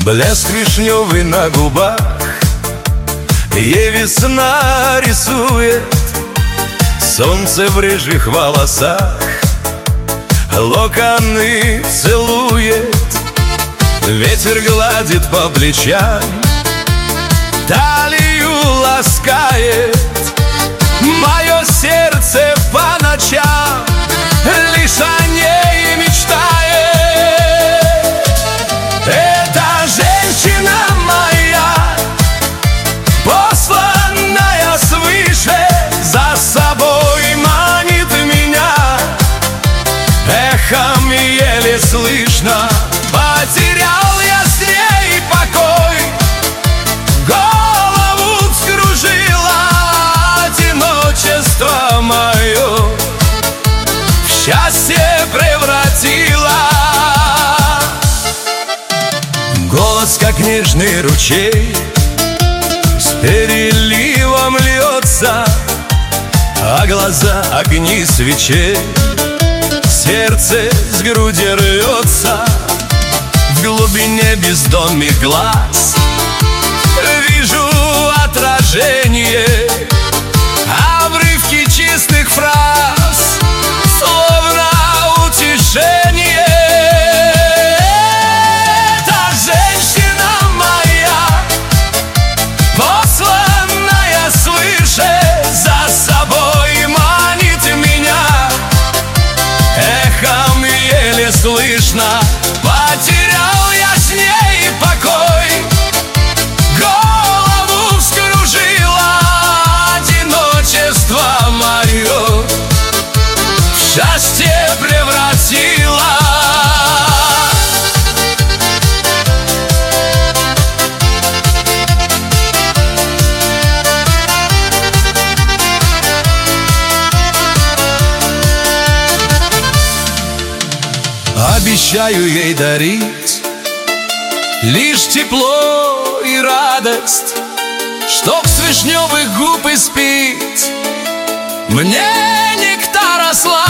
Блеск вишневый на губах, ей весна рисует. Солнце в рыжих волосах локоны целует. Ветер гладит по плечам, талию ласкает. Мое сердце по ночам лишь о ней мечтает. Эта женщина моя, посланная свыше, за собой манит меня. Эхом еле слышно, потерял я с ней покой. Голову вскружило одиночество мое, в счастье превратила. Голос, как нежный ручей, с переливом льется, а глаза — огни свечей. Сердце с груди рвется, в глубине бездонных глаз вижу отражение, обрывки чистых фраз, словно утешение. Эта женщина моя, посланная свыше, за собой манит меня. Эхом еле слышно, потерял я с ней покой. Голову вскружило одиночество мое, в счастье превратила. Обещаю ей дарить лишь тепло и радость, чтоб с вишневых губ испить мне нектар осла.